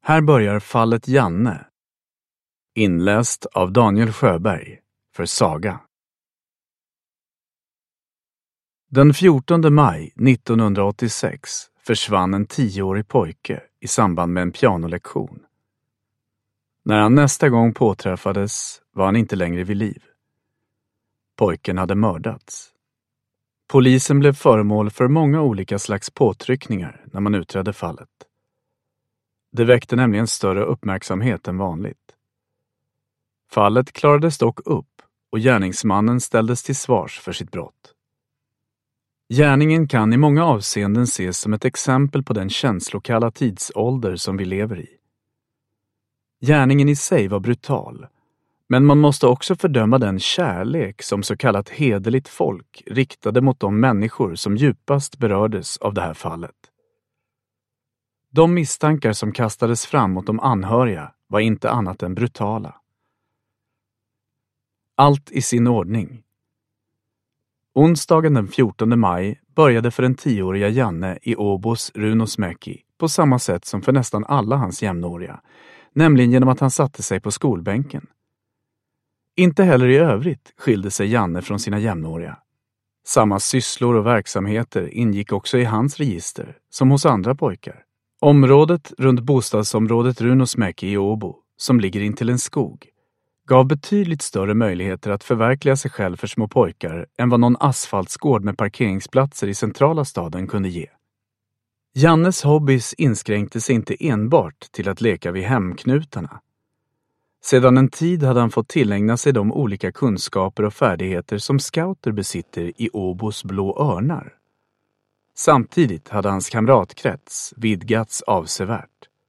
Här börjar fallet Janne. Inläst av Daniel Sjöberg för Saga. Den 14 maj 1986 försvann en 10-årig pojke i samband med en pianolektion. När han nästa gång påträffades var han inte längre vid liv. Pojken hade mördats. Polisen blev föremål för många olika slags påtryckningar när man utredde fallet. Det väckte nämligen större uppmärksamhet än vanligt. Fallet klarades dock upp och gärningsmannen ställdes till svars för sitt brott. Gärningen kan i många avseenden ses som ett exempel på den känslokalla tidsålder som vi lever i. Gärningen i sig var brutal, men man måste också fördöma den kärlek som så kallat hederligt folk riktade mot de människor som djupast berördes av det här fallet. De misstankar som kastades fram mot de anhöriga var inte annat än brutala. Allt i sin ordning. Onsdagen den 14 maj började för den 10-åriga Janne i Åbos Runosmäki på samma sätt som för nästan alla hans jämnåriga, nämligen genom att han satte sig på skolbänken. Inte heller i övrigt skilde sig Janne från sina jämnåriga. Samma sysslor och verksamheter ingick också i hans register som hos andra pojkar. Området runt bostadsområdet Runosmäki i Åbo, som ligger intill en skog, gav betydligt större möjligheter att förverkliga sig själv för små pojkar än vad någon asfaltsgård med parkeringsplatser i centrala staden kunde ge. Jannes hobbys inskränkte sig inte enbart till att leka vid hemknutarna. Sedan en tid hade han fått tillägna sig de olika kunskaper och färdigheter som scouter besitter i Åbos Blå Örnar. Samtidigt hade hans kamratkrets vidgats avsevärt.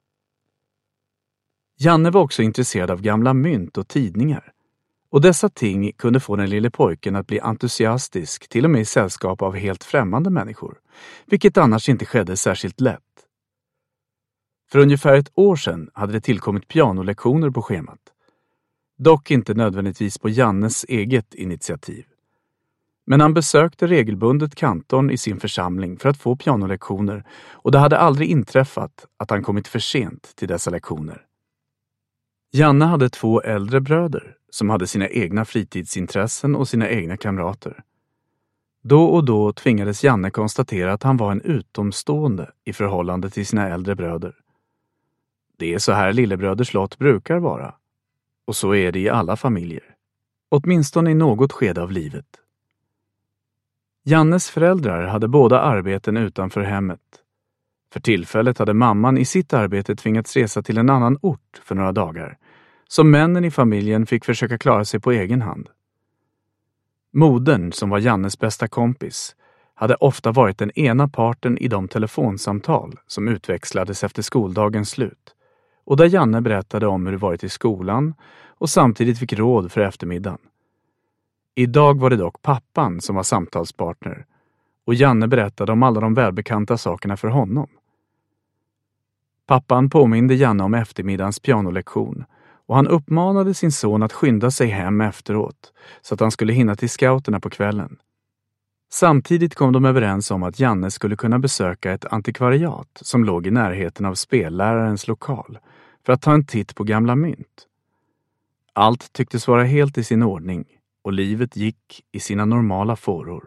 Janne var också intresserad av gamla mynt och tidningar, och dessa ting kunde få den lille pojken att bli entusiastisk till och med i sällskap av helt främmande människor, vilket annars inte skedde särskilt lätt. För ungefär ett år sedan hade det tillkommit pianolektioner på schemat, dock inte nödvändigtvis på Jannes eget initiativ. Men han besökte regelbundet kantorn i sin församling för att få pianolektioner, och det hade aldrig inträffat att han kommit för sent till dessa lektioner. Janne hade 2 äldre bröder som hade sina egna fritidsintressen och sina egna kamrater. Då och då tvingades Janne konstatera att han var en utomstående i förhållande till sina äldre bröder. Det är så här lillebröders lott brukar vara, och så är det i alla familjer, åtminstone i något skede av livet. Jannes föräldrar hade båda arbeten utanför hemmet. För tillfället hade mamman i sitt arbete tvingats resa till en annan ort för några dagar, så männen i familjen fick försöka klara sig på egen hand. Modern, som var Jannes bästa kompis, hade ofta varit den ena parten i de telefonsamtal som utväxlades efter skoldagens slut, och där Janne berättade om hur det varit i skolan och samtidigt fick råd för eftermiddagen. Idag var det dock pappan som var samtalspartner, och Janne berättade om alla de välbekanta sakerna för honom. Pappan påminde Janne om eftermiddagens pianolektion, och han uppmanade sin son att skynda sig hem efteråt så att han skulle hinna till scouterna på kvällen. Samtidigt kom de överens om att Janne skulle kunna besöka ett antikvariat som låg i närheten av spellärarens lokal för att ta en titt på gamla mynt. Allt tycktes vara helt i sin ordning, och livet gick i sina normala fåror.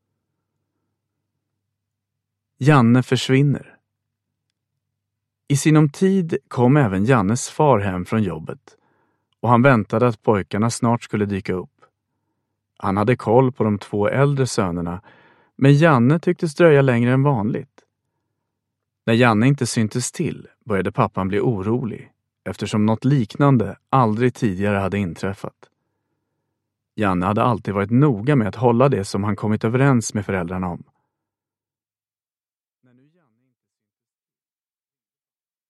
Janne försvinner. I sinom tid kom även Jannes far hem från jobbet, och han väntade att pojkarna snart skulle dyka upp. Han hade koll på de 2 äldre sönerna, men Janne tycktes dröja längre än vanligt. När Janne inte syntes till började pappan bli orolig, eftersom något liknande aldrig tidigare hade inträffat. Janne hade alltid varit noga med att hålla det som han kommit överens med föräldrarna om.